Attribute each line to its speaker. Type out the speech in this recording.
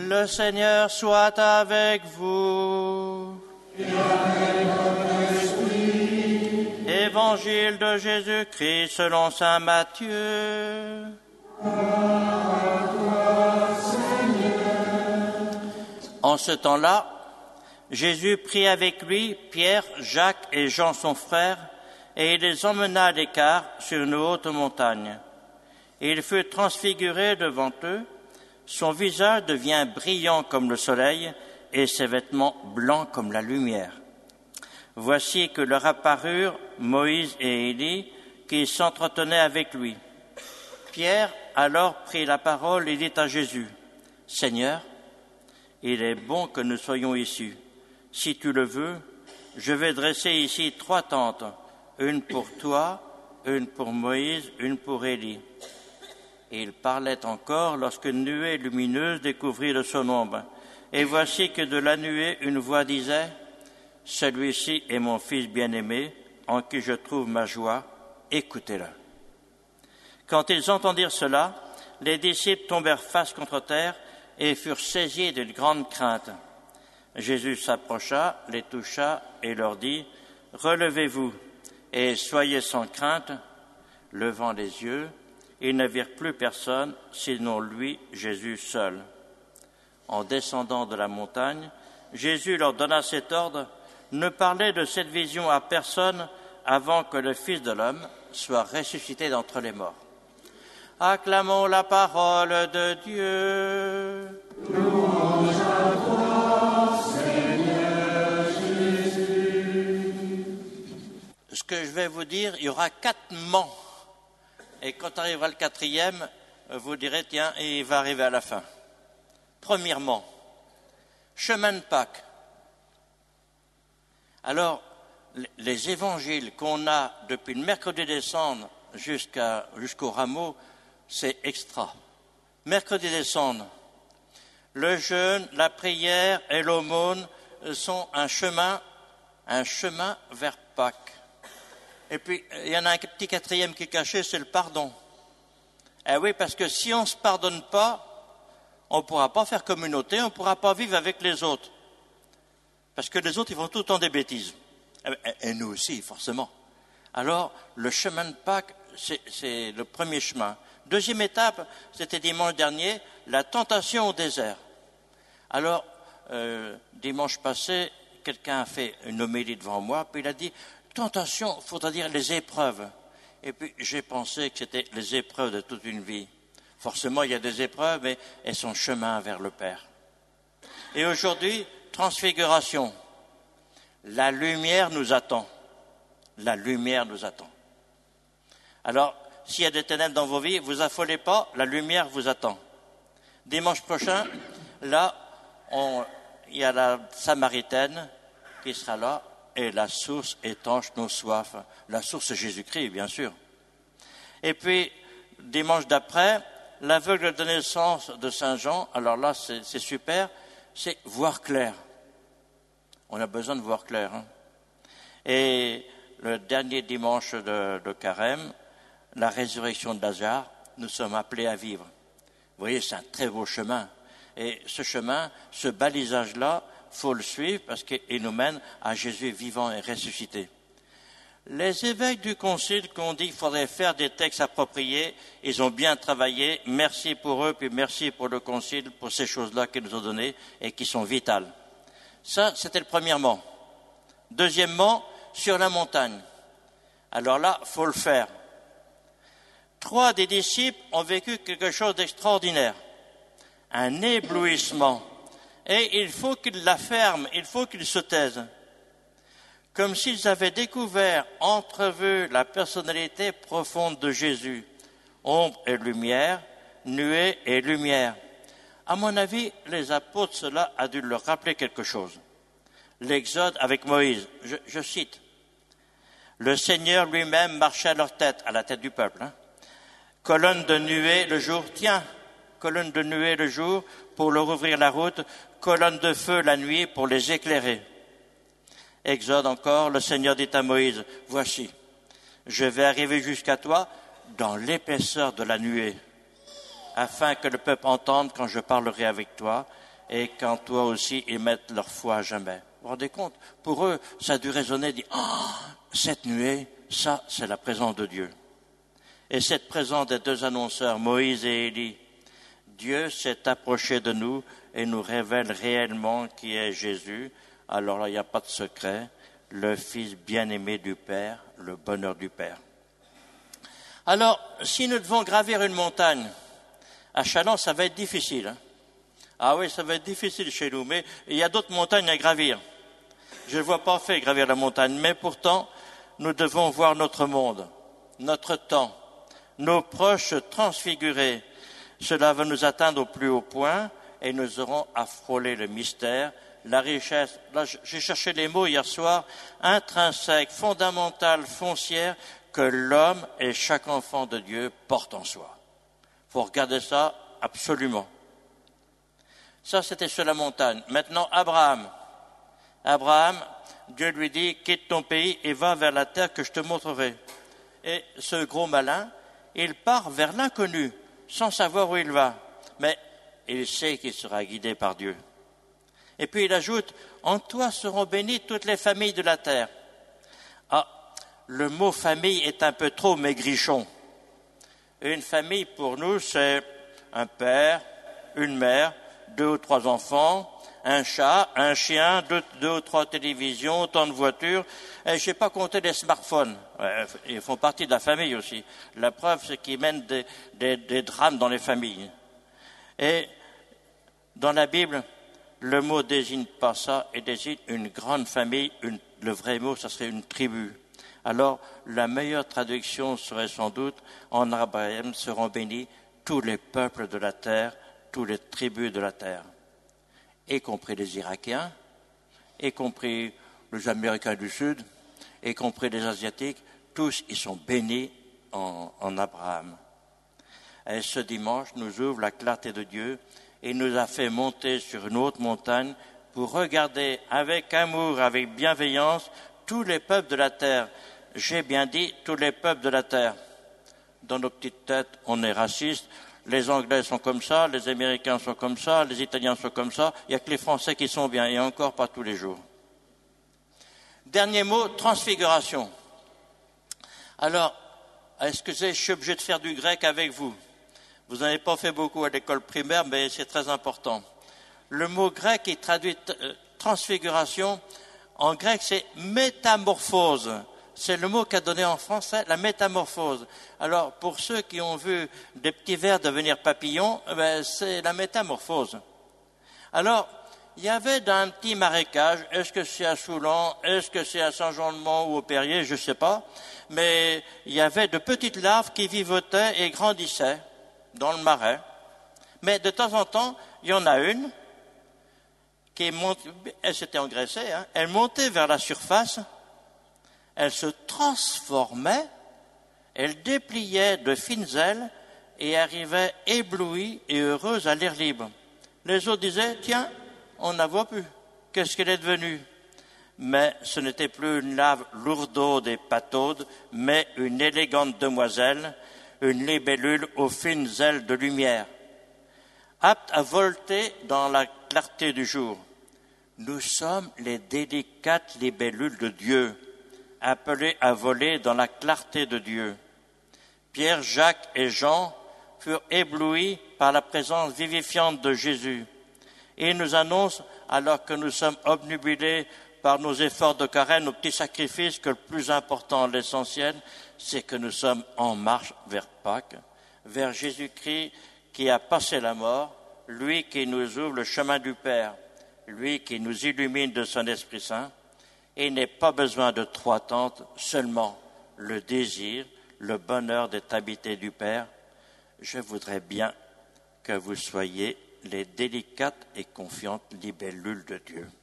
Speaker 1: Le Seigneur soit avec vous.
Speaker 2: Et avec votre esprit.
Speaker 1: Évangile de Jésus-Christ selon saint Matthieu.
Speaker 2: Gloire à toi, Seigneur.
Speaker 1: En ce temps-là, Jésus prit avec lui Pierre, Jacques et Jean son frère, et il les emmena à l'écart sur une haute montagne. Et il fut transfiguré devant eux, son visage devient brillant comme le soleil, et ses vêtements blancs comme la lumière. Voici que leur apparurent Moïse et Élie, qui s'entretenaient avec lui. Pierre alors prit la parole et dit à Jésus, « Seigneur, il est bon que nous soyons ici. Si tu le veux, je vais dresser ici 3 tentes, une pour toi, une pour Moïse, une pour Élie. » Et il parlait encore lorsqu'une nuée lumineuse découvrit de son ombre. Et voici que de la nuée une voix disait, « Celui-ci est mon fils bien-aimé, en qui je trouve ma joie, écoutez-le. » Quand ils entendirent cela, les disciples tombèrent face contre terre et furent saisis d'une grande crainte. Jésus s'approcha, les toucha et leur dit, « Relevez-vous et soyez sans crainte. » Levant les yeux, ils ne virent plus personne, sinon lui, Jésus seul. En descendant de la montagne, Jésus leur donna cet ordre, « Ne parlez de cette vision à personne avant que le Fils de l'homme soit ressuscité d'entre les morts. » Acclamons la parole de Dieu.
Speaker 2: Louange à toi, Seigneur Jésus.
Speaker 1: Ce que je vais vous dire, il y aura 4 mants. Et quand arrivera le 4e, vous direz, tiens, il va arriver à la fin. Premièrement, chemin de Pâques. Alors, les évangiles qu'on a depuis le mercredi des Cendres jusqu'au rameau, c'est extra. Mercredi des Cendres, le jeûne, la prière et l'aumône sont un chemin vers Pâques. Et puis, il y en a un petit 4e qui est caché, c'est le pardon. Eh oui, parce que si on ne se pardonne pas, on ne pourra pas faire communauté, on ne pourra pas vivre avec les autres. Parce que les autres, ils font tout le temps des bêtises. Et nous aussi, forcément. Alors, le chemin de Pâques, c'est le premier chemin. Deuxième étape, c'était dimanche dernier, la tentation au désert. Alors, dimanche passé, quelqu'un a fait une homélie devant moi, puis il a dit, tentation, il faudra dire les épreuves. Et puis, j'ai pensé que c'était les épreuves de toute une vie. Forcément, il y a des épreuves, mais elles sont chemin vers le Père. Et aujourd'hui, transfiguration. La lumière nous attend. La lumière nous attend. Alors, s'il y a des ténèbres dans vos vies, vous affolez pas, la lumière vous attend. Dimanche prochain, là, il y a la Samaritaine qui sera là, et la source étanche nos soifs. La source Jésus-Christ, bien sûr. Et puis, dimanche d'après, l'aveugle de naissance de Saint Jean, alors là, c'est super, c'est voir clair. On a besoin de voir clair. Hein. Et le dernier dimanche de Carême, la résurrection de Lazare, nous sommes appelés à vivre. Vous voyez, c'est un très beau chemin. Et ce chemin, ce balisage-là, faut le suivre parce qu'il nous mène à Jésus vivant et ressuscité. Les évêques du Concile qui ont dit qu'il faudrait faire des textes appropriés, ils ont bien travaillé. Merci pour eux, puis merci pour le Concile, pour ces choses-là qu'ils nous ont données et qui sont vitales. Ça, c'était le premièrement. Deuxièmement, sur la montagne. Alors là, faut le faire. 3 des disciples ont vécu quelque chose d'extraordinaire. Un éblouissement. Et il faut qu'ils la ferment, il faut qu'ils se taisent. Comme s'ils avaient découvert, entrevu la personnalité profonde de Jésus. Ombre et lumière, nuée et lumière. À mon avis, les apôtres, cela a dû leur rappeler quelque chose. L'Exode avec Moïse, je cite. Le Seigneur lui-même marchait à leur tête, à la tête du peuple. Hein. Colonne de nuée le jour, tiens, colonne de nuée le jour pour leur ouvrir la route, colonne de feu la nuit pour les éclairer. Exode encore, le Seigneur dit à Moïse, voici, je vais arriver jusqu'à toi dans l'épaisseur de la nuée, afin que le peuple entende quand je parlerai avec toi, et qu'en toi aussi ils mettent leur foi à jamais. Vous vous rendez compte? Pour eux, ça a dû résonner, dire, cette nuée, ça, c'est la présence de Dieu. Et cette présence des deux annonceurs, Moïse et Élie, Dieu s'est approché de nous et nous révèle réellement qui est Jésus. Alors là, il n'y a pas de secret, le Fils bien-aimé du Père, le bonheur du Père. Alors, si nous devons gravir une montagne, à Châlons, ça va être difficile. Hein? Ah oui, ça va être difficile chez nous, mais il y a d'autres montagnes à gravir. Je ne vois pas fait gravir la montagne, mais pourtant, nous devons voir notre monde, notre temps, nos proches transfigurés. Cela va nous atteindre au plus haut point et nous aurons à frôler le mystère, la richesse. Là, j'ai cherché les mots hier soir, intrinsèque, fondamentale, foncière, que l'homme et chaque enfant de Dieu portent en soi. Il faut regarder ça absolument. Ça, c'était sur la montagne. Maintenant, Abraham, Dieu lui dit, quitte ton pays et va vers la terre que je te montrerai. Et ce gros malin, il part vers l'inconnu, sans savoir où il va. Mais il sait qu'il sera guidé par Dieu. Et puis il ajoute, en toi seront bénies toutes les familles de la terre. Ah, le mot famille est un peu trop maigrichon. Une famille pour nous, c'est un père, une mère, 2 ou 3 enfants, un chat, un chien, 2 ou 3 télévisions, autant de voitures. Et je n'ai pas compté les smartphones. Ils font partie de la famille aussi. La preuve, c'est qu'ils mènent des drames dans les familles. Et dans la Bible, le mot désigne pas ça et désigne une grande famille. Le vrai mot, ça serait une tribu. Alors, la meilleure traduction serait sans doute, en Abraham seront bénis tous les peuples de la terre, toutes les tribus de la terre, y compris les Irakiens, y compris les Américains du Sud, y compris les Asiatiques, tous ils sont bénis en Abraham. Et ce dimanche nous ouvre la clarté de Dieu et nous a fait monter sur une haute montagne pour regarder avec amour, avec bienveillance, tous les peuples de la terre. J'ai bien dit tous les peuples de la terre. Dans nos petites têtes, on est raciste. Les Anglais sont comme ça, les Américains sont comme ça, les Italiens sont comme ça. Il n'y a que les Français qui sont bien, et encore pas tous les jours. Dernier mot, transfiguration. Alors, est-ce que je suis obligé de faire du grec avec vous? Vous n'avez pas fait beaucoup à l'école primaire, mais c'est très important. Le mot grec qui traduit transfiguration, en grec, c'est métamorphose. C'est le mot qu'a donné en français la métamorphose. Alors, pour ceux qui ont vu des petits vers devenir papillons, c'est la métamorphose. Alors, il y avait dans un petit marécage, est-ce que c'est à Soulan, est-ce que c'est à Saint-Jean-de-Mont ou au Perrier, je ne sais pas, mais il y avait de petites larves qui vivotaient et grandissaient dans le marais. Mais de temps en temps, il y en a une qui montait, elle s'était engraissée, elle montait vers la surface, elle se transformait, elle dépliait de fines ailes et arrivait éblouie et heureuse à l'air libre. Les autres disaient, tiens, on ne la voit plus, qu'est-ce qu'elle est devenue? Mais ce n'était plus une larve lourdaude et pataude, mais une élégante demoiselle, une libellule aux fines ailes de lumière, apte à volter dans la clarté du jour. Nous sommes les délicates libellules de Dieu, appelés à voler dans la clarté de Dieu. Pierre, Jacques et Jean furent éblouis par la présence vivifiante de Jésus. Et ils nous annoncent, alors que nous sommes obnubilés par nos efforts de carême, nos petits sacrifices, que le plus important, l'essentiel, c'est que nous sommes en marche vers Pâques, vers Jésus-Christ qui a passé la mort, lui qui nous ouvre le chemin du Père, lui qui nous illumine de son Esprit Saint. Et il n'est pas besoin de 3 tentes, seulement le désir, le bonheur d'être habité du Père. Je voudrais bien que vous soyez les délicates et confiantes libellules de Dieu.